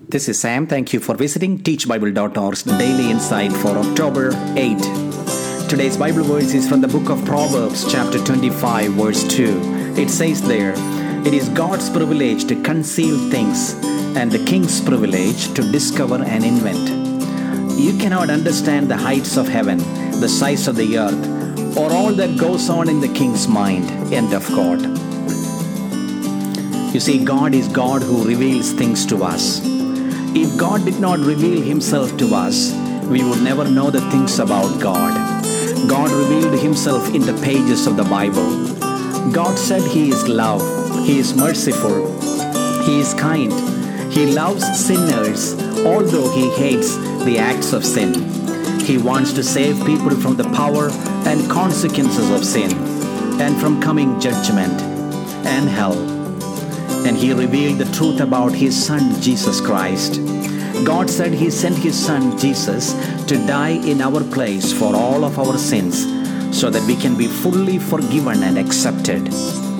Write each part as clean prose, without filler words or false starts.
This is Sam. Thank you for visiting teachbible.org's Daily Insight for October 8. Today's Bible verse is from the book of Proverbs, chapter 25, verse 2. It says there, "It is God's privilege to conceal things and the king's privilege to discover and invent." You cannot understand the heights of heaven, the size of the earth, or all that goes on in the king's mind. End of quote. You see, God is God who reveals things to us. If God did not reveal himself to us, we would never know the things about God. God revealed himself in the pages of the Bible. God said he is love, he is merciful, he is kind. He loves sinners, although he hates the acts of sin. He wants to save people from the power and consequences of sin and from coming judgment and hell. And he revealed the truth about his son, Jesus Christ. God said he sent his son, Jesus, to die in our place for all of our sins so that we can be fully forgiven and accepted.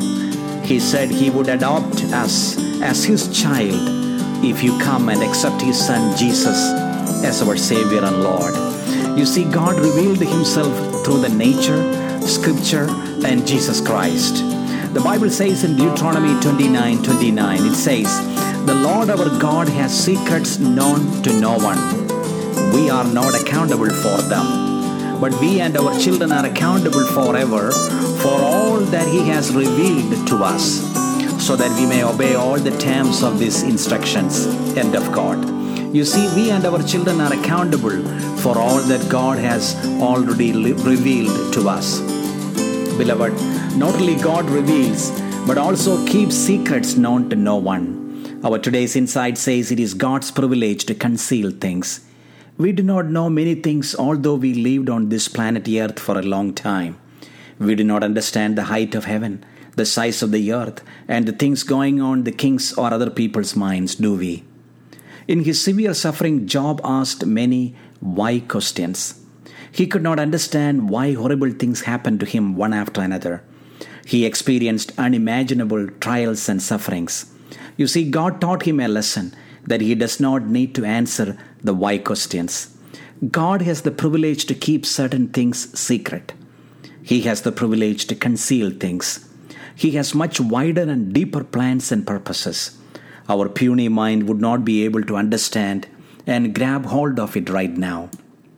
He said he would adopt us as his child if you come and accept his son, Jesus, as our Savior and Lord. You see, God revealed himself through the nature, scripture, and Jesus Christ. The Bible says in Deuteronomy 29:29, it says, "The Lord our God has secrets known to no one. We are not accountable for them, but we and our children are accountable forever for all that he has revealed to us, so that we may obey all the terms of these instructions." End of quote. You see, we and our children are accountable for all that God has already revealed to us. Beloved, not only God reveals, but also keeps secrets known to no one. Our today's insight says it is God's privilege to conceal things. We do not know many things, although we lived on this planet Earth for a long time. We do not understand the height of heaven, the size of the earth, and the things going on in the king's or other people's minds, do we? In his severe suffering, Job asked many why questions. He could not understand why horrible things happened to him one after another. He experienced unimaginable trials and sufferings. You see, God taught him a lesson that he does not need to answer the why questions. God has the privilege to keep certain things secret. He has the privilege to conceal things. He has much wider and deeper plans and purposes. Our puny mind would not be able to understand and grab hold of it right now.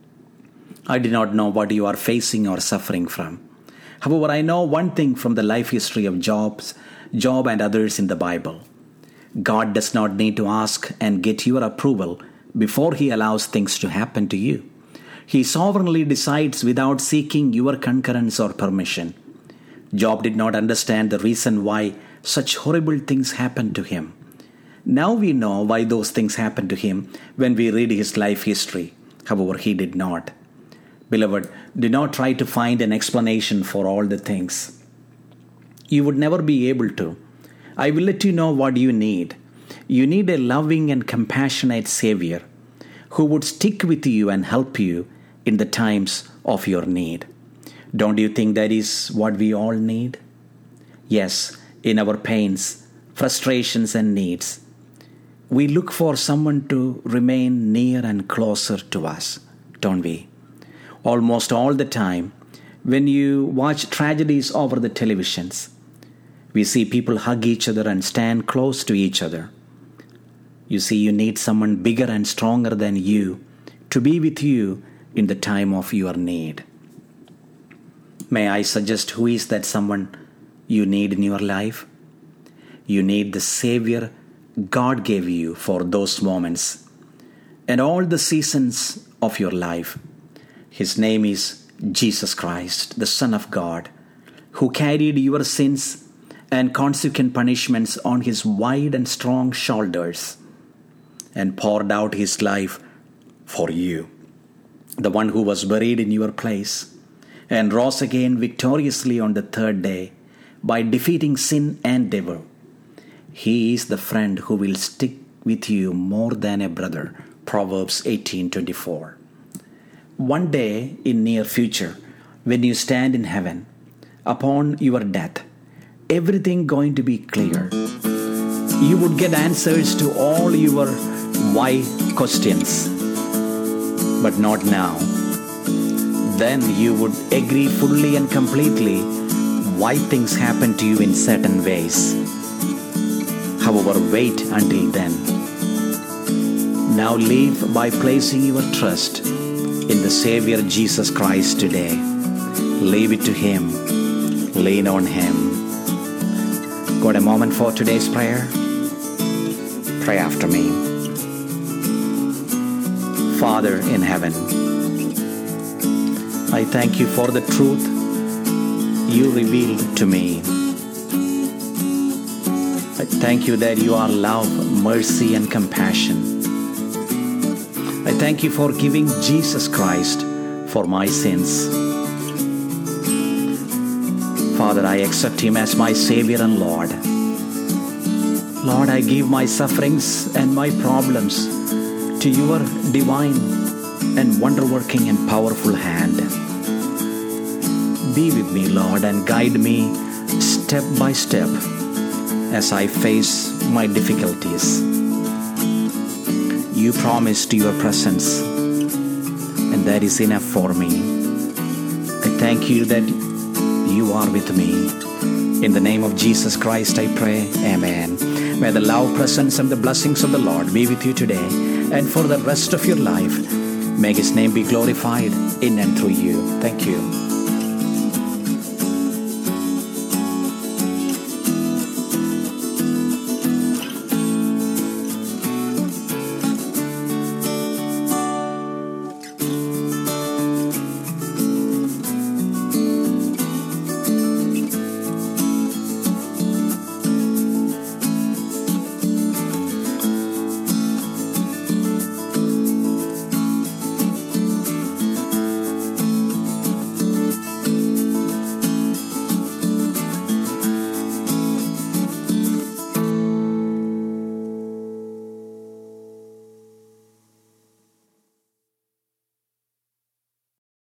I do not know what you are facing or suffering from. However, I know one thing from the life history of Job and others in the Bible. God does not need to ask and get your approval before he allows things to happen to you. He sovereignly decides without seeking your concurrence or permission. Job did not understand the reason why such horrible things happened to him. Now we know why those things happened to him when we read his life history. However, he did not. Beloved, do not try to find an explanation for all the things. You would never be able to. I will let you know what you need. You need a loving and compassionate Savior who would stick with you and help you in the times of your need. Don't you think that is what we all need? Yes, in our pains, frustrations, and needs, we look for someone to remain near and closer to us, don't we? Almost all the time, when you watch tragedies over the televisions, we see people hug each other and stand close to each other. You see, you need someone bigger and stronger than you to be with you in the time of your need. May I suggest who is that someone you need in your life? You need the Savior God gave you for those moments and all the seasons of your life. His name is Jesus Christ, the Son of God, who carried your sins and consequent punishments on his wide and strong shoulders and poured out his life for you. The one who was buried in your place and rose again victoriously on the third day by defeating sin and devil. He is the friend who will stick with you more than a brother. Proverbs 18:24. One day in near future, when you stand in heaven, upon your death, everything going to be clear. You would get answers to all your why questions, but not now. Then you would agree fully and completely why things happen to you in certain ways. However, wait until then. Now live by placing your trust in the Savior Jesus Christ today. Leave it to Him. Lean on Him. Got a moment for today's prayer? Pray after me. Father in heaven, I thank you for the truth you revealed to me. I thank you that you are love, mercy, and compassion. I thank you for giving Jesus Christ for my sins. Father, I accept Him as my Savior and Lord. Lord, I give my sufferings and my problems to your divine and wonder-working and powerful hand. Be with me, Lord, and guide me step by step as I face my difficulties. You promised your presence, and that is enough for me. I thank you that you are with me. In the name of Jesus Christ, I pray. Amen. May the love, presence, and the blessings of the Lord be with you today and for the rest of your life. May His name be glorified in and through you. Thank you.